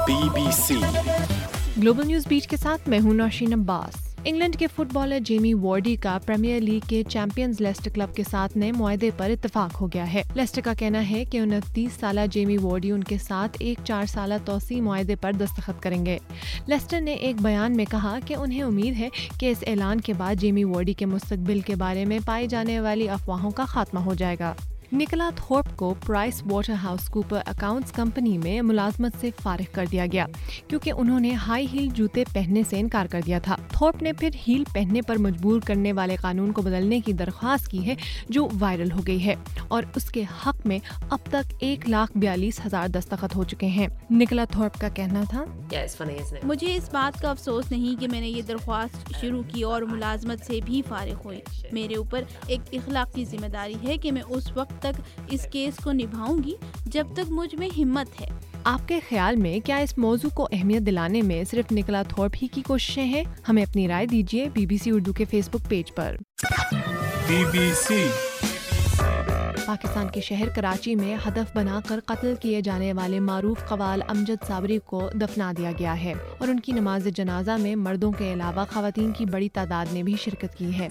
BBC global news beat के साथ मैं हूं नौशीन अब्बास। इंग्लैंड के फुटबॉलर जेमी वार्डी का प्रीमियर लीग के चैंपियंस लेस्टर क्लब के साथ नए मुआहदे पर इत्तेफाक हो गया है। लेस्टर का कहना है कि 29 साला जेमी वार्डी उनके साथ एक 4 साला तौसी मुआहदे पर दस्तखत करेंगे। लेस्टर ने एक बयान में कहा कि उन्हें उम्मीद है कि इस ऐलान के बाद जेमी वार्डी के मुस्तकबिल के बारे में पाई जाने वाली अफवाहों का खात्मा हो जाएगा। निकोला थॉर्प को Price Waterhouse Cooper accounts company में मुलाजमत से फारिग कर दिया गया क्योंकि उन्होंने हाई हील जूते पहनने से इनकार कर दिया था। थॉर्प ने फिर हील पहनने पर मजबूर करने वाले कानून को बदलने की दरख्वास्त की है जो वायरल हो गई है और उसके हक में अब तक 1,42,000 दस्तखत हो चुके हैं। निकोला थॉर्प का कहना था, मुझे इस बात का अफसोस नहीं कि मैंने ये दरख्वास्त शुरू की और मुलाजमत से भी फारिग हुई। मेरे ऊपर एक इखलाकी जिम्मेदारी है कि मैं उस वक्त तक इस केस को निभाऊंगी जब तक मुझ में हिम्मत है। आपके ख्याल में क्या इस मौजू को अहमियत दिलाने में सिर्फ निकोला थॉर्प ही की कोशिशें हैं? हमें अपनी राय दीजिए BBC उर्दू के फेसबुक पेज पर। BBC पाकिस्तान के शहर कराची में हदफ बनाकर कत्ल किए जाने वाले मारूफ कवाल अमजद साबरी को दफना दिया गया है और उनकी नमाज जनाजा में मर्दों के अलावा खवातीन की बड़ी तादाद ने भी शिरकत की है।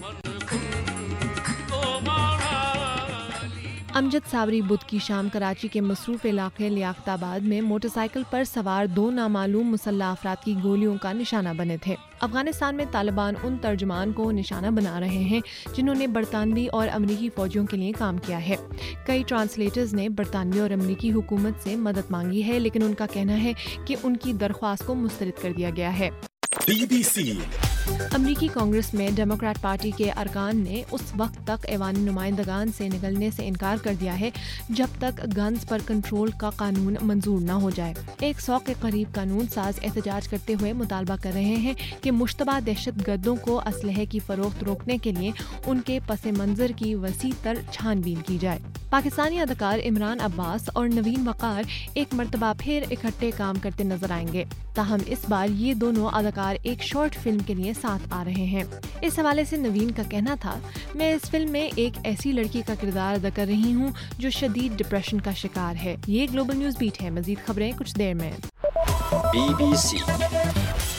अमजद साबरी बुध की शाम कराची के मसरूफ इलाके लियाकताबाद में मोटरसाइकिल पर सवार 2 नामालूम मुसल्लह अफराद की गोलियों का निशाना बने थे। अफगानिस्तान में तालिबान उन तर्जुमान को निशाना बना रहे हैं जिन्होंने बरतानवी और अमरीकी फौजियों के लिए काम किया है। कई ट्रांसलेटर्स ने बरतानवी और अमरीकी हुकूमत से मदद मांगी है, लेकिन उनका कहना है कि उनकी दरख्वास्त को मुस्तरद कर दिया गया है। BBC अमरीकी कांग्रेस में डेमोक्रेट पार्टी के अरकान ने उस वक्त तक ऐवानी नुमाइंदगान से निकलने से इनकार कर दिया है जब तक गन्स पर कंट्रोल का कानून मंजूर न हो जाए। 100 के करीब कानून साज एहतजाज करते हुए मुतालबा कर रहे हैं कि मुश्तबा दहशत गर्दों को असलहे की फरोख्त रोकने के लिए उनके पस मंजर की वसी तर छानबीन की जाए। पाकिस्तानी अदाकार इमरान अब्बास और नवीन वकार एक मरतबा फिर इकट्ठे काम करते नजर आएंगे, ताहम इस बार ये दोनों अदाकार एक शॉर्ट फिल्म के लिए साथ आ रहे हैं। इस हवाले से नवीन का कहना था, मैं इस फिल्म में एक ऐसी लड़की का किरदार अदा कर रही हूँ जो शदीद डिप्रेशन का शिकार है। ये ग्लोबल न्यूज बीट है। मजीद खबरें कुछ देर में। BBC